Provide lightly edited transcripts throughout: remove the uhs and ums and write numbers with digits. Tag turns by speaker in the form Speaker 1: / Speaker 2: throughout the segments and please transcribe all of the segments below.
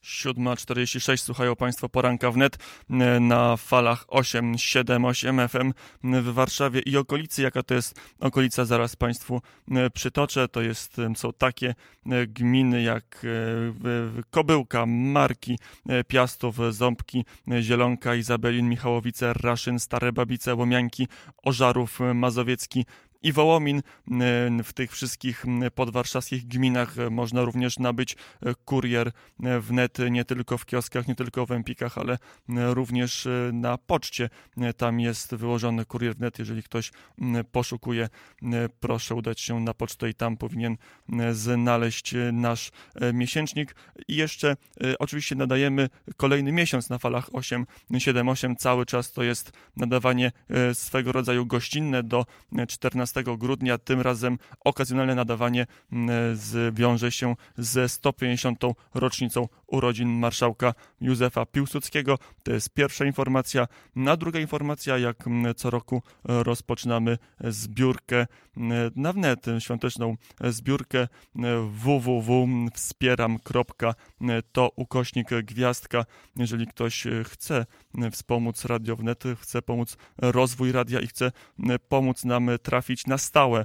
Speaker 1: 7:46. Słuchają Państwo poranka wnet na falach 878 FM w Warszawie i okolicy. Jaka to jest okolica, zaraz Państwu przytoczę. Są takie gminy jak Kobyłka, Marki, Piastów, Ząbki, Zielonka, Izabelin, Michałowice, Raszyn, Stare Babice, Łomianki, Ożarów Mazowiecki i Wołomin. W tych wszystkich podwarszawskich gminach można również nabyć kurier wnet, nie tylko w kioskach, nie tylko w Empikach, ale również na poczcie. Tam jest wyłożony kurier wnet. Jeżeli ktoś poszukuje, proszę udać się na pocztę i tam powinien znaleźć nasz miesięcznik. I jeszcze oczywiście nadajemy kolejny miesiąc na falach 878. Cały czas to jest nadawanie swego rodzaju gościnne do 14 grudnia. Tym razem okazjonalne nadawanie wiąże się ze 150. rocznicą urodzin marszałka Józefa Piłsudskiego. To jest pierwsza informacja. A druga informacja, jak co roku rozpoczynamy zbiórkę na wnet, świąteczną zbiórkę www.wspieram.to/gwiazdka. Jeżeli ktoś chce wspomóc Radio Wnet, chce pomóc rozwój radia i chce pomóc nam trafić na stałe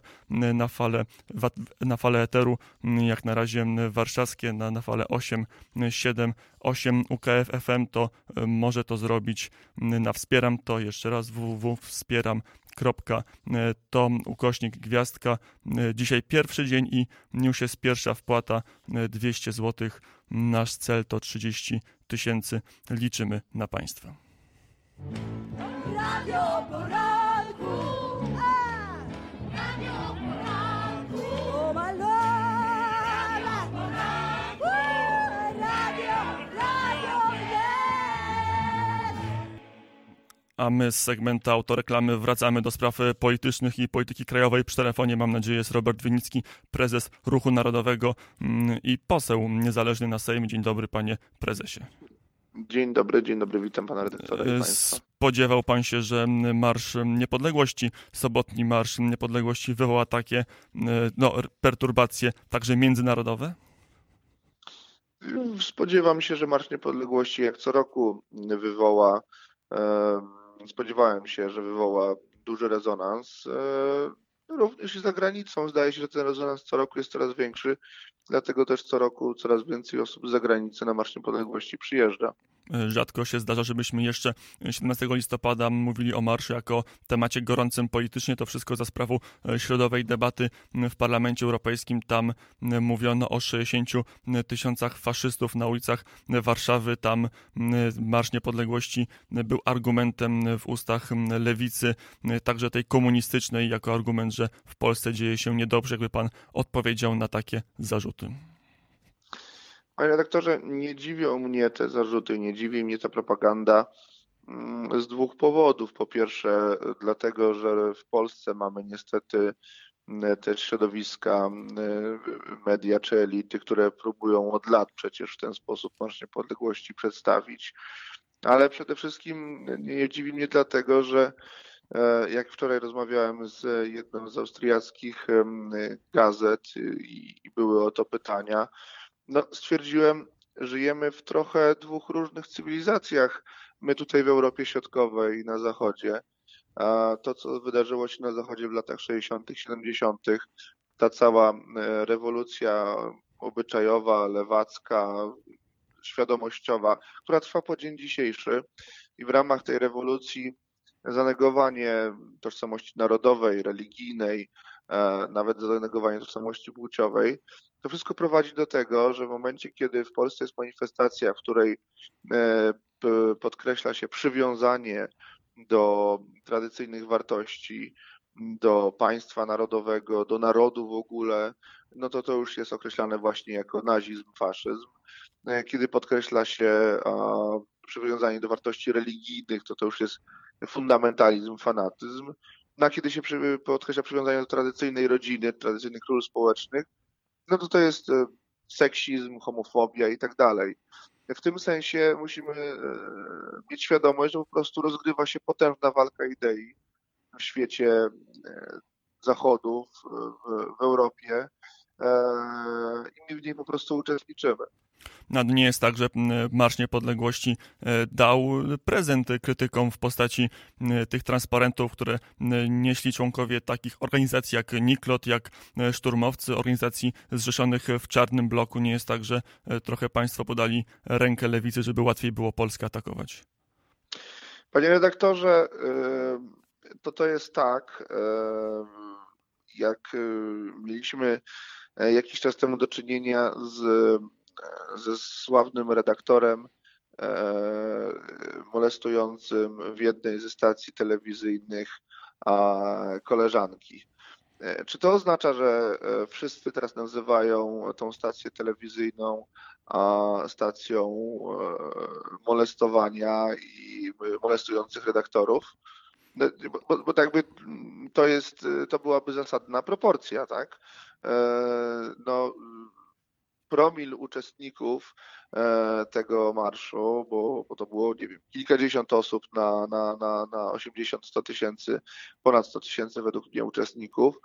Speaker 1: na falę eteru, jak na razie warszawskie, na falę 878 UKF FM, to może to zrobić na Wspieram. To jeszcze raz www.wspieram.to/gwiazdka. Dzisiaj pierwszy dzień i już jest pierwsza wpłata 200 zł. Nasz cel to 30 000. Liczymy na Państwa.
Speaker 2: Radio Poranku, Radio Poranku, o my Lord, Radio Wnet.
Speaker 1: A my z segmentu autoreklamy wracamy do spraw politycznych i polityki krajowej. Przy telefonie, mam nadzieję, jest Robert Winnicki, prezes Ruchu Narodowego i poseł niezależny na Sejm. Dzień dobry, panie prezesie.
Speaker 3: Dzień dobry, witam pana redaktora i państwa.
Speaker 1: Spodziewał pan się, że Marsz Niepodległości, sobotni Marsz Niepodległości wywoła takie perturbacje, także międzynarodowe?
Speaker 3: Spodziewam się, że Marsz Niepodległości jak co roku spodziewałem się, że wywoła duży rezonans. Również i za granicą zdaje się, że ten rezonans co roku jest coraz większy, dlatego też co roku coraz więcej osób z zagranicy na Marsz Niepodległości przyjeżdża.
Speaker 1: Rzadko się zdarza, żebyśmy jeszcze 17 listopada mówili o marszu jako temacie gorącym politycznie. To wszystko za sprawą środowej debaty w Parlamencie Europejskim. Tam mówiono o 60 000 faszystów na ulicach Warszawy. Tam Marsz Niepodległości był argumentem w ustach lewicy, także tej komunistycznej, jako argument, że w Polsce dzieje się niedobrze. Jakby pan odpowiedział na takie zarzuty?
Speaker 3: Panie redaktorze, nie dziwią mnie te zarzuty, nie dziwi mnie ta propaganda z dwóch powodów. Po pierwsze, dlatego, że w Polsce mamy niestety te środowiska, media czy elity, które próbują od lat przecież w ten sposób Marsz Niepodległości przedstawić. Ale przede wszystkim nie dziwi mnie dlatego, że jak wczoraj rozmawiałem z jedną z austriackich gazet i były o to pytania, stwierdziłem, żyjemy w trochę dwóch różnych cywilizacjach. My tutaj w Europie Środkowej i na Zachodzie, a to, co wydarzyło się na Zachodzie w latach 60., 70., ta cała rewolucja obyczajowa, lewacka, świadomościowa, która trwa po dzień dzisiejszy i w ramach tej rewolucji zanegowanie tożsamości narodowej, religijnej, nawet zanegowanie tożsamości płciowej, to wszystko prowadzi do tego, że w momencie, kiedy w Polsce jest manifestacja, w której podkreśla się przywiązanie do tradycyjnych wartości, do państwa narodowego, do narodu w ogóle, to już jest określane właśnie jako nazizm, faszyzm. Kiedy podkreśla się przywiązanie do wartości religijnych, to już jest fundamentalizm, fanatyzm. A kiedy się podkreśla przywiązanie do tradycyjnej rodziny, tradycyjnych ról społecznych, to jest seksizm, homofobia i tak dalej. W tym sensie musimy mieć świadomość, że po prostu rozgrywa się potężna walka idei w świecie Zachodu, w Europie i my w niej po prostu uczestniczymy.
Speaker 1: No, nie jest tak, że Marsz Niepodległości dał prezent krytykom w postaci tych transparentów, które nieśli członkowie takich organizacji jak NIKLOT, jak szturmowcy, organizacji zrzeszonych w czarnym bloku. Nie jest tak, że trochę państwo podali rękę lewicy, żeby łatwiej było Polskę atakować.
Speaker 3: Panie redaktorze, to jest tak, jak mieliśmy jakiś czas temu do czynienia ze sławnym redaktorem molestującym w jednej ze stacji telewizyjnych koleżanki. Czy to oznacza, że wszyscy teraz nazywają tą stację telewizyjną stacją molestowania i molestujących redaktorów? Bo tak by to byłaby zasadna proporcja, tak? No, promil uczestników tego marszu, bo to było, nie wiem, kilkadziesiąt osób na 80-100 tysięcy, ponad 100 tysięcy według mnie uczestników,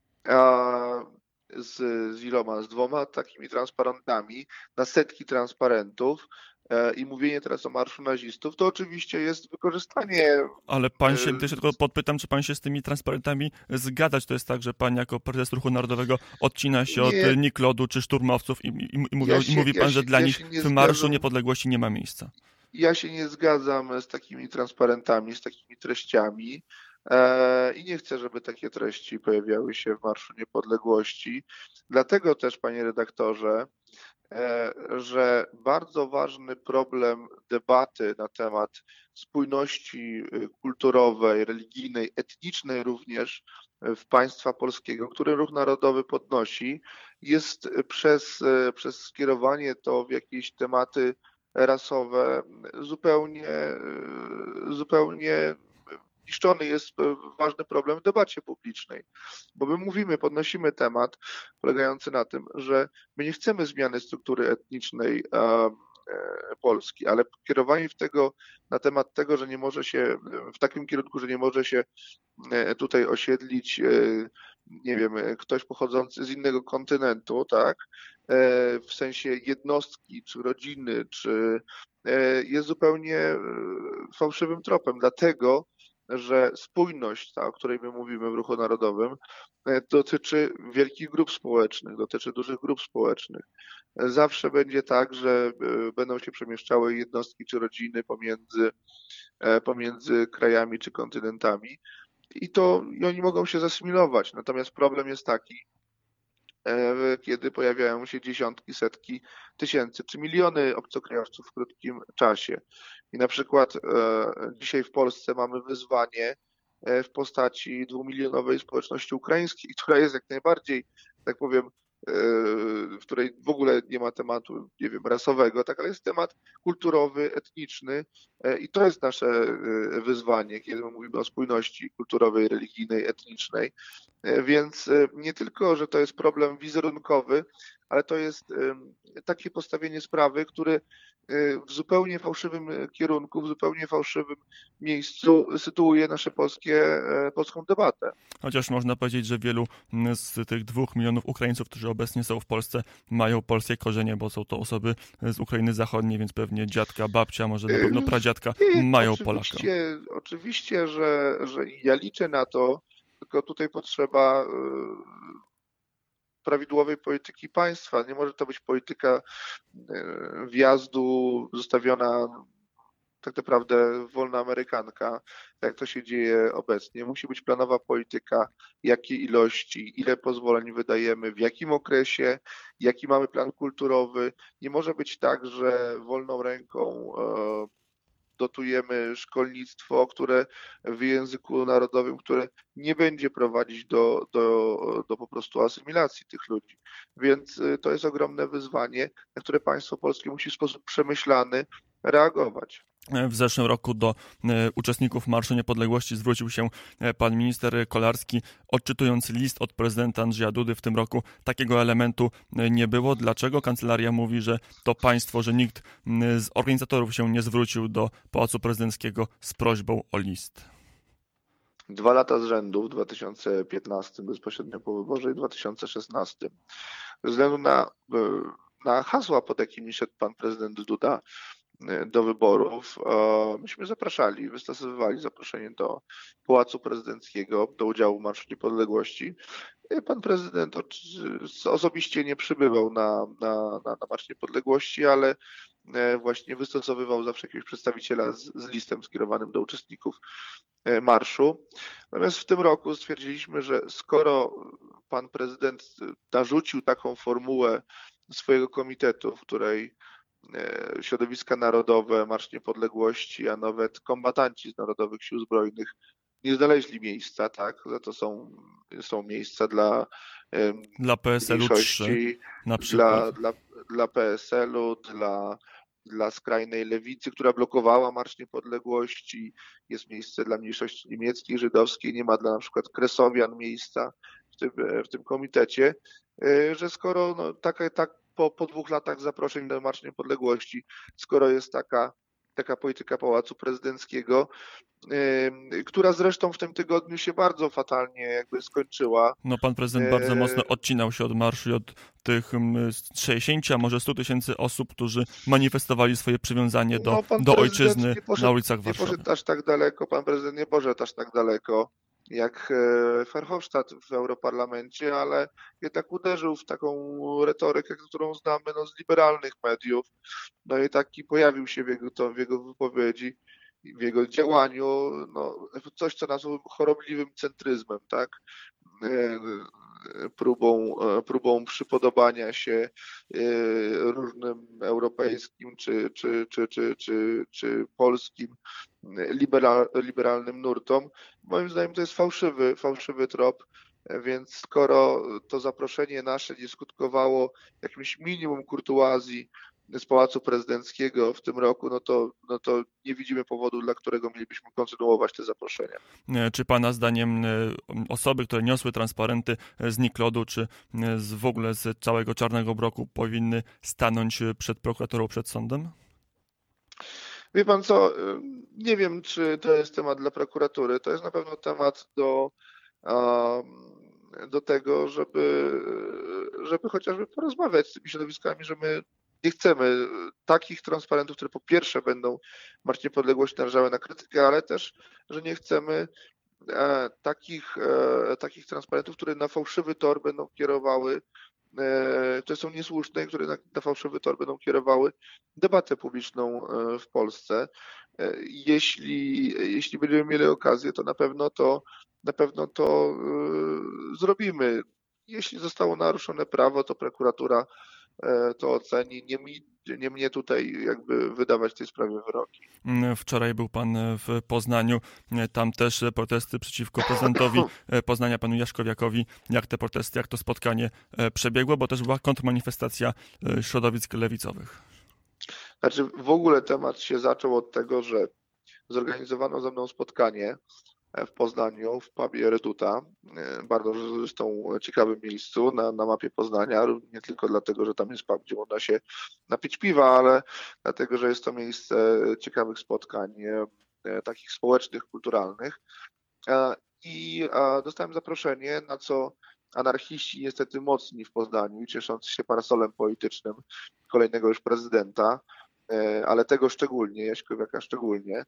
Speaker 3: z iloma? Z 2 takimi transparentami, na setki transparentów, i mówienie teraz o marszu nazistów, to oczywiście jest wykorzystanie.
Speaker 1: Ale pan się, też tylko podpytam, czy pan się z tymi transparentami zgadza? Czy to jest tak, że pan jako prezes Ruchu Narodowego odcina się od NIKLOD-u czy szturmowców i mówi pan, że dla nich w Marszu Niepodległości nie ma miejsca?
Speaker 3: Ja się nie zgadzam z takimi transparentami, z takimi treściami i nie chcę, żeby takie treści pojawiały się w Marszu Niepodległości. Dlatego też, panie redaktorze, że bardzo ważny problem debaty na temat spójności kulturowej, religijnej, etnicznej również w państwa polskiego, który Ruch Narodowy podnosi, jest przez skierowanie to w jakieś tematy rasowe zupełnie niszczony jest ważny problem w debacie publicznej, bo my podnosimy temat polegający na tym, że my nie chcemy zmiany struktury etnicznej Polski, ale kierowanie na temat tego, że nie może się w takim kierunku, że nie może się tutaj osiedlić, nie wiem, ktoś pochodzący z innego kontynentu, tak, w sensie jednostki, czy rodziny, jest zupełnie fałszywym tropem, dlatego że spójność, ta, o której my mówimy w Ruchu Narodowym, dotyczy wielkich grup społecznych, dotyczy dużych grup społecznych. Zawsze będzie tak, że będą się przemieszczały jednostki czy rodziny pomiędzy krajami czy kontynentami i oni mogą się zasymilować. Natomiast problem jest taki, kiedy pojawiają się dziesiątki, setki tysięcy czy miliony obcokrajowców w krótkim czasie. I na przykład dzisiaj w Polsce mamy wyzwanie w postaci 2-milionowej społeczności ukraińskiej, która jest jak najbardziej, tak powiem, w której w ogóle nie ma tematu, nie wiem, rasowego, tak, ale jest temat kulturowy, etniczny i to jest nasze wyzwanie, kiedy mówimy o spójności kulturowej, religijnej, etnicznej. Więc nie tylko, że to jest problem wizerunkowy, ale to jest takie postawienie sprawy, które w zupełnie fałszywym kierunku, w zupełnie fałszywym miejscu sytuuje polską debatę.
Speaker 1: Chociaż można powiedzieć, że wielu z tych 2 milionów Ukraińców, którzy obecnie są w Polsce, mają polskie korzenie, bo są to osoby z Ukrainy Zachodniej, więc pewnie dziadka, babcia, może na pewno pradziadka mają Polaka.
Speaker 3: Oczywiście, że ja liczę na to, tylko tutaj potrzeba prawidłowej polityki państwa. Nie może to być polityka wjazdu zostawiona tak naprawdę wolna amerykanka, jak to się dzieje obecnie. Musi być planowa polityka, jakie ilości, ile pozwoleń wydajemy, w jakim okresie, jaki mamy plan kulturowy. Nie może być tak, że wolną ręką dotujemy szkolnictwo, które w języku narodowym, które nie będzie prowadzić do po prostu asymilacji tych ludzi. Więc to jest ogromne wyzwanie, na które państwo polskie musi w sposób przemyślany reagować.
Speaker 1: W zeszłym roku do uczestników Marszu Niepodległości zwrócił się pan minister Kolarski, odczytując list od prezydenta Andrzeja Dudy. W tym roku takiego elementu nie było. Dlaczego kancelaria mówi, że to państwo, że nikt z organizatorów się nie zwrócił do Pałacu Prezydenckiego z prośbą o list?
Speaker 3: 2 lata z rzędu, w 2015 bezpośrednio po wyborze i 2016, ze względu na na hasła, pod jakimi szedł pan prezydent Duda do wyborów. Myśmy zapraszali, wystosowywali zaproszenie do Pałacu Prezydenckiego do udziału w Marszu Niepodległości. Pan prezydent osobiście nie przybywał na Marsz Niepodległości, ale właśnie wystosowywał zawsze jakiegoś przedstawiciela z listem skierowanym do uczestników marszu. Natomiast w tym roku stwierdziliśmy, że skoro pan prezydent narzucił taką formułę swojego komitetu, w której środowiska narodowe, Marsz Niepodległości, a nawet kombatanci z Narodowych Sił Zbrojnych nie znaleźli miejsca, tak? Za to są miejsca dla
Speaker 1: Dla PSL-u 3
Speaker 3: mniejszości,
Speaker 1: na przykład.
Speaker 3: dla PSL-u, dla skrajnej lewicy, która blokowała Marsz Niepodległości. Jest miejsce dla mniejszości niemieckiej, żydowskiej, nie ma dla na przykład kresowian miejsca w tym komitecie, że skoro po 2 latach zaproszeń do Marszu Niepodległości, skoro jest taka polityka Pałacu Prezydenckiego, która zresztą w tym tygodniu się bardzo fatalnie jakby skończyła.
Speaker 1: No pan prezydent bardzo mocno odcinał się od marszu i od tych 60, a może 100 tysięcy osób, którzy manifestowali swoje przywiązanie do ojczyzny na ulicach Warszawy.
Speaker 3: Nie poszedł aż tak daleko, pan prezydent nie poszedł aż tak daleko jak Verhofstadt w Europarlamencie, ale jednak uderzył w taką retorykę, którą znamy z liberalnych mediów. No i taki pojawił się w jego wypowiedzi, w jego działaniu, coś, co nazwał chorobliwym centryzmem, tak? Próbą przypodobania się różnym europejskim czy polskim liberalnym nurtom. Moim zdaniem to jest fałszywy trop, więc skoro to zaproszenie nasze nie skutkowało jakimś minimum kurtuazji z Pałacu Prezydenckiego w tym roku, no to nie widzimy powodu, dla którego mielibyśmy kontynuować te zaproszenia.
Speaker 1: Czy pana zdaniem osoby, które niosły transparenty z Niklodu, czy w ogóle z całego Czarnego Bloku powinny stanąć przed prokuraturą, przed sądem?
Speaker 3: Wie pan co, nie wiem, czy to jest temat dla prokuratury. To jest na pewno temat do tego, żeby chociażby porozmawiać z tymi środowiskami, że my nie chcemy takich transparentów, które po pierwsze będą Marsz Niepodległości narażały na krytykę, ale też, że nie chcemy takich transparentów, które na fałszywy tor będą kierowały, które są niesłuszne, które na fałszywy tor będą debatę publiczną w Polsce. Jeśli będziemy mieli okazję, to na pewno to zrobimy. Jeśli zostało naruszone prawo, to prokuratura to oceni. Nie mnie tutaj jakby wydawać w tej sprawie wyroki.
Speaker 1: Wczoraj był pan w Poznaniu, tam też protesty przeciwko prezydentowi Poznania, panu Jaśkowiakowi. Jak te protesty, jak to spotkanie przebiegło, bo też była kontrmanifestacja środowisk lewicowych.
Speaker 3: Znaczy w ogóle temat się zaczął od tego, że zorganizowano ze mną spotkanie w Poznaniu, w pubie Reduta, bardzo zresztą ciekawym miejscu na mapie Poznania, nie tylko dlatego, że tam jest pub, gdzie można się napić piwa, ale dlatego, że jest to miejsce ciekawych spotkań, takich społecznych, kulturalnych. I dostałem zaproszenie, na co anarchiści niestety mocni w Poznaniu, cieszący się parasolem politycznym kolejnego już prezydenta, ale tego szczególnie, Jaśkowiaka szczególnie,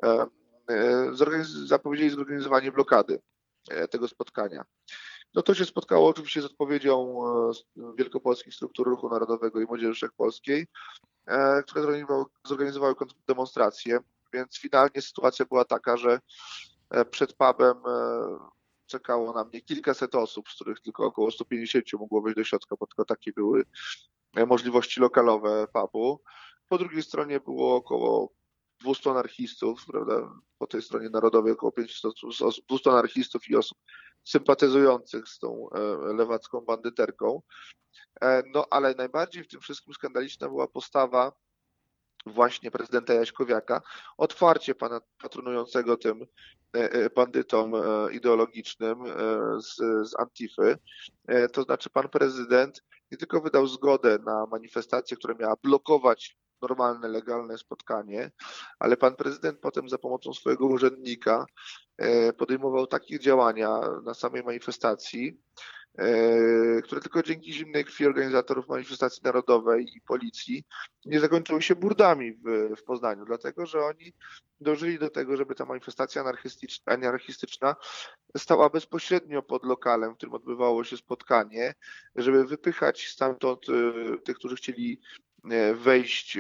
Speaker 3: zapowiedzieli zorganizowanie blokady tego spotkania. No to się spotkało oczywiście z odpowiedzią Wielkopolskich Struktur Ruchu Narodowego i Młodzieży Wszechpolskiej, które zorganizowały demonstrację, więc finalnie sytuacja była taka, że przed pubem czekało na mnie kilkaset osób, z których tylko około 150 mogło wejść do środka, bo tylko takie były możliwości lokalowe pubu. Po drugiej stronie było około 200 anarchistów, prawda? Po tej stronie narodowej około 500 osób, 200 anarchistów i osób sympatyzujących z tą lewacką bandyterką. No ale najbardziej w tym wszystkim skandaliczna była postawa właśnie prezydenta Jaśkowiaka, otwarcie patronującego tym bandytom ideologicznym z Antify. To znaczy pan prezydent nie tylko wydał zgodę na manifestację, która miała blokować normalne, legalne spotkanie, ale pan prezydent potem za pomocą swojego urzędnika podejmował takie działania na samej manifestacji, które tylko dzięki zimnej krwi organizatorów manifestacji narodowej i policji nie zakończyły się burdami w Poznaniu, dlatego że oni dążyli do tego, żeby ta manifestacja anarchistyczna stała bezpośrednio pod lokalem, w którym odbywało się spotkanie, żeby wypychać stamtąd tych, którzy chcieli wejść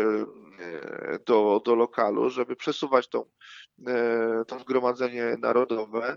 Speaker 3: do lokalu, żeby przesuwać to zgromadzenie narodowe,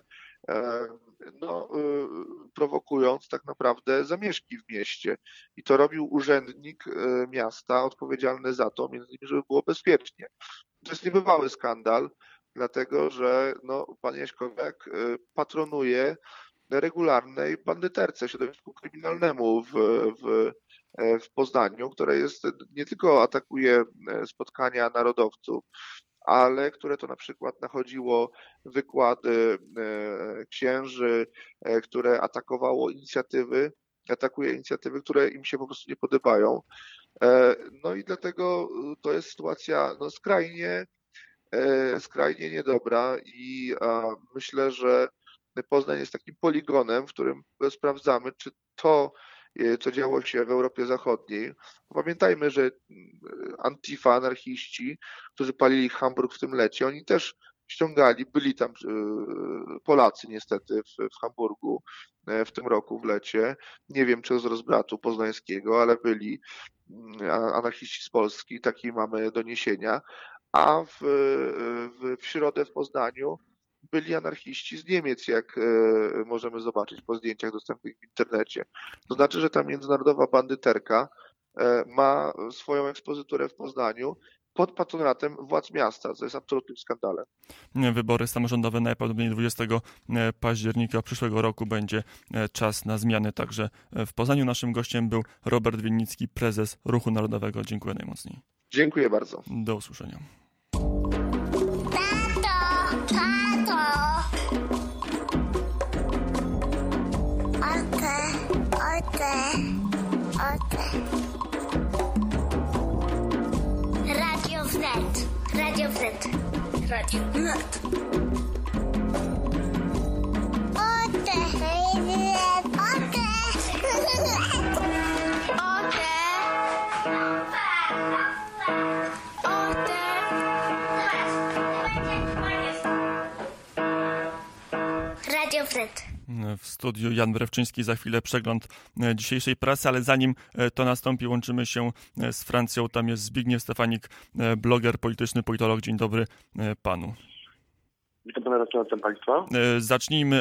Speaker 3: prowokując tak naprawdę zamieszki w mieście. I to robił urzędnik miasta odpowiedzialny za to, między innymi, żeby było bezpiecznie. To jest niebywały skandal, dlatego że pan Jaśkowiak patronuje regularnej bandyterce, środowisku kryminalnemu w Poznaniu, które nie tylko atakuje spotkania narodowców, ale które to na przykład nachodziło wykłady księży, które atakuje inicjatywy, które im się po prostu nie podobają. No i dlatego to jest sytuacja skrajnie niedobra i myślę, że Poznań jest takim poligonem, w którym sprawdzamy, czy to, co działo się w Europie Zachodniej. Pamiętajmy, że Antifa, anarchiści, którzy palili Hamburg w tym lecie, oni też byli tam Polacy niestety w Hamburgu w tym roku w lecie. Nie wiem, czy z rozbratu poznańskiego, ale byli anarchiści z Polski, takie mamy doniesienia. A w środę w Poznaniu byli anarchiści z Niemiec, jak możemy zobaczyć po zdjęciach dostępnych w internecie. To znaczy, że ta międzynarodowa bandyterka ma swoją ekspozyturę w Poznaniu pod patronatem władz miasta, co jest absolutnym skandalem.
Speaker 1: Wybory samorządowe najprawdopodobniej 20 października przyszłego roku będzie czas na zmiany. Także w Poznaniu naszym gościem był Robert Winnicki, prezes Ruchu Narodowego. Dziękuję najmocniej.
Speaker 3: Dziękuję bardzo.
Speaker 1: Do usłyszenia.
Speaker 4: Radio Wnet. Radio Wnet. Radio Wnet. Radio Wnet.
Speaker 1: W studiu Jan Brewczyński, za chwilę przegląd dzisiejszej prasy, ale zanim to nastąpi, łączymy się z Francją. Tam jest Zbigniew Stefanik, bloger polityczny, politolog. Dzień dobry panu.
Speaker 5: Witam pana redaktora, witam państwa.
Speaker 1: Zacznijmy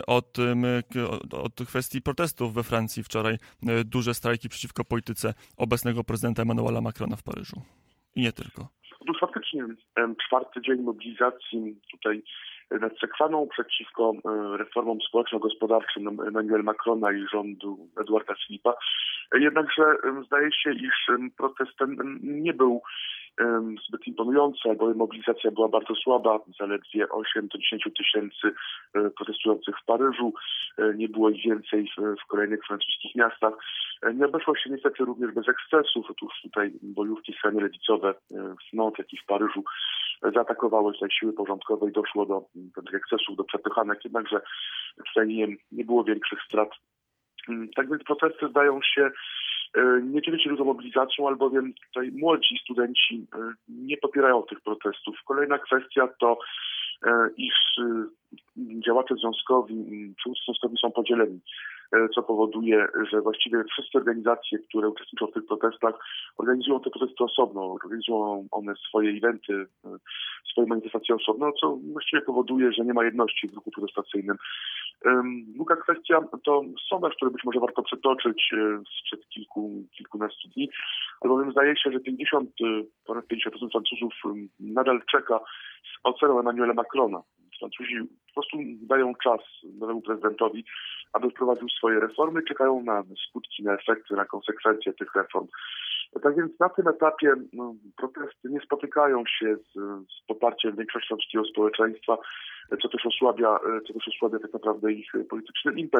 Speaker 1: od kwestii protestów we Francji wczoraj. Duże strajki przeciwko polityce obecnego prezydenta Emmanuela Macrona w Paryżu. I nie tylko.
Speaker 5: Otóż faktycznie czwarty dzień mobilizacji tutaj nad Sekwaną przeciwko reformom społeczno-gospodarczym Emmanuela Macrona i rządu Eduarda Philippa. Jednakże zdaje się, iż protest ten nie był zbyt imponujący, albowiem mobilizacja była bardzo słaba, zaledwie 8 do 10 tysięcy protestujących w Paryżu, nie było ich więcej w kolejnych francuskich miastach. Nie obeszło się niestety również bez ekscesów. Otóż tutaj bojówki skrajnie lewicowe w Nantes, jak i w Paryżu zaatakowały tutaj siły porządkowe i doszło do tych ekscesów, do przepychanek, jednakże tutaj nie było większych strat. Tak więc protesty zdają się nie dzielić się dużą mobilizacją, albowiem tutaj młodzi studenci nie popierają tych protestów. Kolejna kwestia to, iż działacze związkowi, przywódcy związkowi są podzieleni, co powoduje, że właściwie wszystkie organizacje, które uczestniczą w tych protestach, organizują te protesty osobno, organizują one swoje eventy, swoje manifestacje osobno, co właściwie powoduje, że nie ma jedności w ruchu protestacyjnym. Druga kwestia to sondaż, który być może warto przytoczyć sprzed kilkunastu dni, albowiem zdaje się, że ponad 50% Francuzów nadal czeka z oceną Emmanuela Macrona. Francuzi po prostu dają czas nowemu prezydentowi, aby wprowadził swoje reformy, czekają na skutki, na efekty, na konsekwencje tych reform. Tak więc na tym etapie protesty nie spotykają się z poparciem większości francuskiego społeczeństwa, co też osłabia tak naprawdę ich polityczny impet.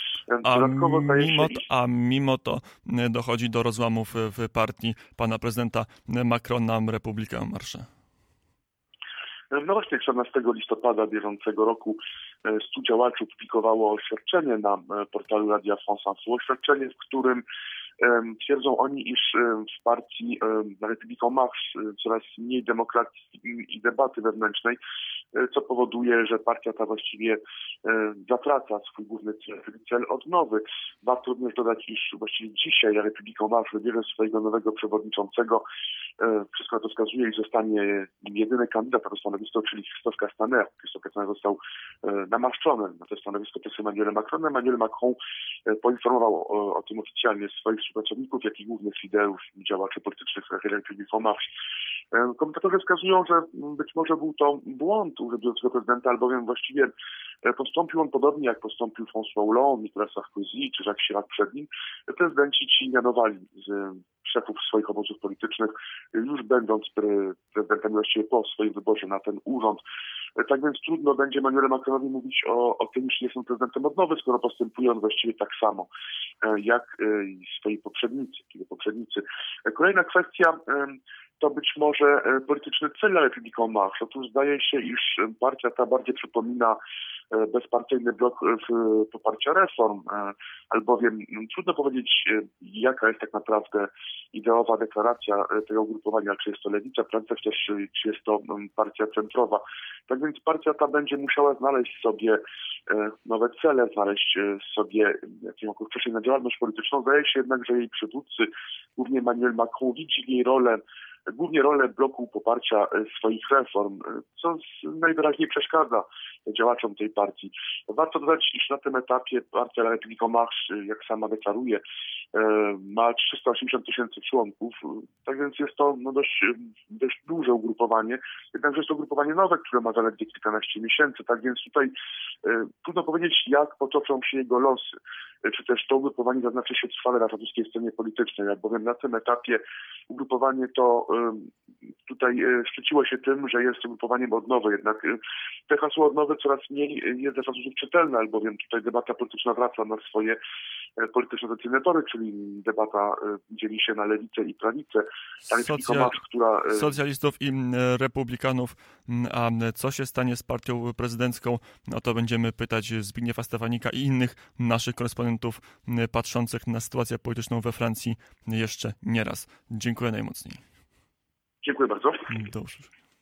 Speaker 1: Mimo to dochodzi do rozłamów w partii pana prezydenta Macrona, Republika En Marche.
Speaker 5: No właśnie 14 listopada bieżącego roku 100 działaczy publikowało oświadczenie na portalu Radia France Info. Oświadczenie, w którym twierdzą oni, iż w partii La République en Marche coraz mniej demokracji i debaty wewnętrznej, co powoduje, że partia ta właściwie zatraca swój główny cel odnowy. Warto również dodać, iż właściwie dzisiaj La République en Marche wybierze swojego nowego przewodniczącego. Wszystko na to wskazuje, iż zostanie jedyny kandydat na to stanowisko, czyli Christophe Castaner. Christophe Castaner został namaszczony na to stanowisko przez Emmanuela Macrona. Emmanuel Macron poinformował o tym oficjalnie swoich współpracowników, jak i głównych liderów działaczy politycznych La République en Marche. Komentatorzy wskazują, że być może był to błąd urzędującego prezydenta, albowiem właściwie postąpił on podobnie jak postąpił François Hollande, Nicolas Sarkozy czy Jacques Chirac przed nim. Prezydenci ci mianowali z szefów swoich obozów politycznych, już będąc prezydentami właściwie po swoim wyborze na ten urząd. Tak więc trudno będzie Emmanuelowi Macronowi mówić o tym, że nie są prezydentem odnowy, skoro postępuje on właściwie tak samo jak swoi poprzednicy. Kolejna kwestia to być może polityczny cel La République en Marche. Otóż zdaje się, iż partia ta bardziej przypomina bezpartyjny blok poparcia reform, albowiem trudno powiedzieć, jaka jest tak naprawdę ideowa deklaracja tego ugrupowania, czy jest to lewica, prawica, czy jest to partia centrowa. Tak więc partia ta będzie musiała znaleźć sobie nowe cele, znaleźć sobie jakąś wcześniej na działalność polityczną. Zdaje się jednak, że jej przywódcy, głównie Emmanuel Macron, widzi w jej głównie rolę bloku poparcia swoich reform, co najwyraźniej przeszkadza działaczom tej partii. Warto dodać, iż na tym etapie partia La République en Marche, jak sama deklaruje, ma 380 000 członków, tak więc jest to dość duże ugrupowanie, jednakże jest to ugrupowanie nowe, które ma zaledwie kilkanaście miesięcy, tak więc tutaj trudno powiedzieć, jak potoczą się jego losy, czy też to ugrupowanie zaznaczy się trwale na francuskiej scenie politycznej, albowiem na tym etapie ugrupowanie to tutaj szczyciło się tym, że jest ugrupowaniem odnowy, jednak te hasło odnowy coraz mniej jest dla Francuzów czytelne, albowiem tutaj debata polityczna wraca na swoje polityczno-tradycyjne tory, czyli debata dzieli się na lewicę i prawicę.
Speaker 1: Socjalistów i republikanów. A co się stanie z partią prezydencką? No to będziemy pytać Zbigniewa Stefanika i innych naszych korespondentów patrzących na sytuację polityczną we Francji jeszcze nieraz. Dziękuję najmocniej.
Speaker 5: Dziękuję bardzo.
Speaker 1: Do usłyszenia.